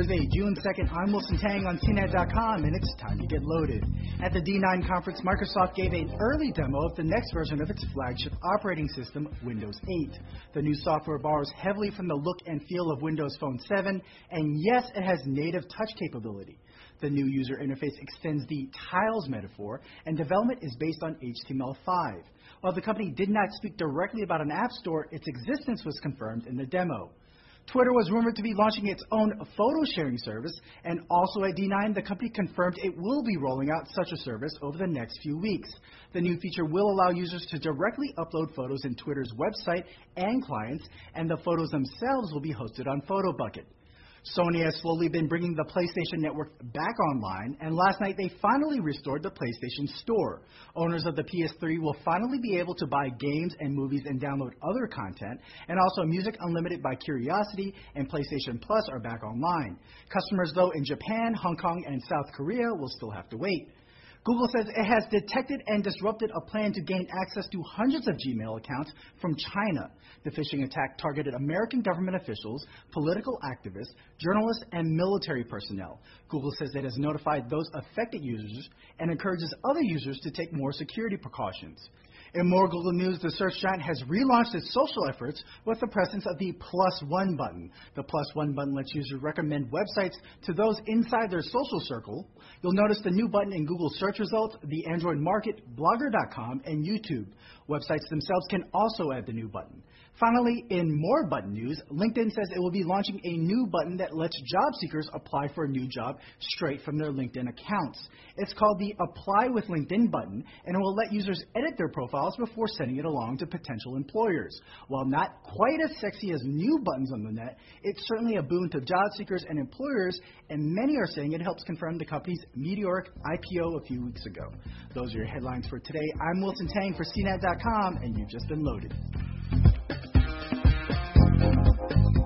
Thursday, June 2nd, I'm Wilson Tang on CNET.com, and it's time to get loaded. At the D9 conference, Microsoft gave an early demo of the next version of its flagship operating system, Windows 8. The new software borrows heavily from the look and feel of Windows Phone 7, and yes, it has native touch capability. The new user interface extends the tiles metaphor, and development is based on HTML5. While the company did not speak directly about an app store, its existence was confirmed in the demo. Twitter was rumored to be launching its own photo sharing service, and also at D9, the company confirmed it will be rolling out such a service over the next few weeks. The new feature will allow users to directly upload photos in Twitter's website and clients, and the photos themselves will be hosted on PhotoBucket. Sony has slowly been bringing the PlayStation Network back online, and last night they finally restored the PlayStation Store. Owners of the PS3 will finally be able to buy games and movies and download other content, and also Music Unlimited by Curiosity and PlayStation Plus are back online. Customers, though, in Japan, Hong Kong, and South Korea will still have to wait. Google says it has detected and disrupted a plan to gain access to hundreds of Gmail accounts from China. The phishing attack targeted American government officials, political activists, journalists, and military personnel. Google says it has notified those affected users and encourages other users to take more security precautions. In more Google news, the search giant has relaunched its social efforts with the presence of the +1 button. The +1 button lets users recommend websites to those inside their social circle. You'll notice the new button in Google search results, the Android Market, Blogger.com, and YouTube. Websites themselves can also add the new button. Finally, in more button news, LinkedIn says it will be launching a new button that lets job seekers apply for a new job straight from their LinkedIn accounts. It's called the Apply with LinkedIn button, and it will let users edit their profiles before sending it along to potential employers. While not quite as sexy as new buttons on the net, it's certainly a boon to job seekers and employers, and many are saying it helps confirm the company's meteoric IPO a few weeks ago. Those are your headlines for today. I'm Wilson Tang for CNET.com, and you've just been loaded.